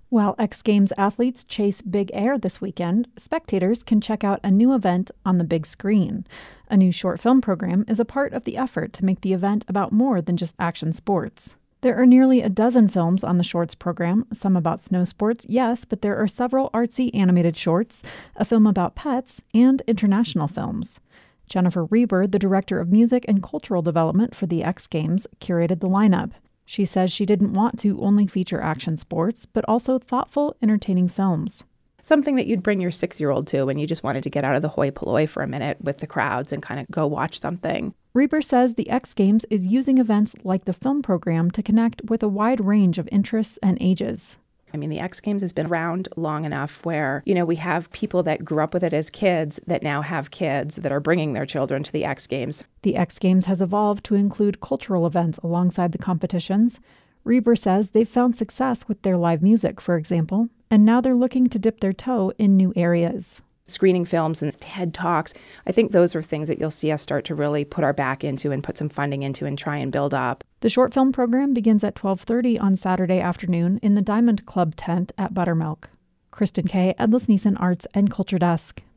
While X Games athletes chase big air this weekend, spectators can check out a new event on the big screen. A new short film program is a part of the effort to make the event about more than just action sports. There are nearly a dozen films on the shorts program, some about snow sports, yes, but there are several artsy animated shorts, a film about pets, and international films. Jennifer Reber, the director of music and cultural development for the X Games, curated the lineup. She says she didn't want to only feature action sports, but also thoughtful, entertaining films. Something that you'd bring your 6-year-old to when you just wanted to get out of the hoi polloi for a minute with the crowds and kind of go watch something. Reber says the X Games is using events like the film program to connect with a wide range of interests and ages. I mean, the X Games has been around long enough where, we have people that grew up with it as kids that now have kids that are bringing their children to the X Games. The X Games has evolved to include cultural events alongside the competitions. Reber says they've found success with their live music, for example, and now they're looking to dip their toe in new areas. Screening films and TED Talks, I think those are things that you'll see us start to really put our back into and put some funding into and try and build up. The short film program begins at 12:30 on Saturday afternoon in the Diamond Club tent at Buttermilk. Kristen Kay, Edlis Neeson Arts and Culture Desk.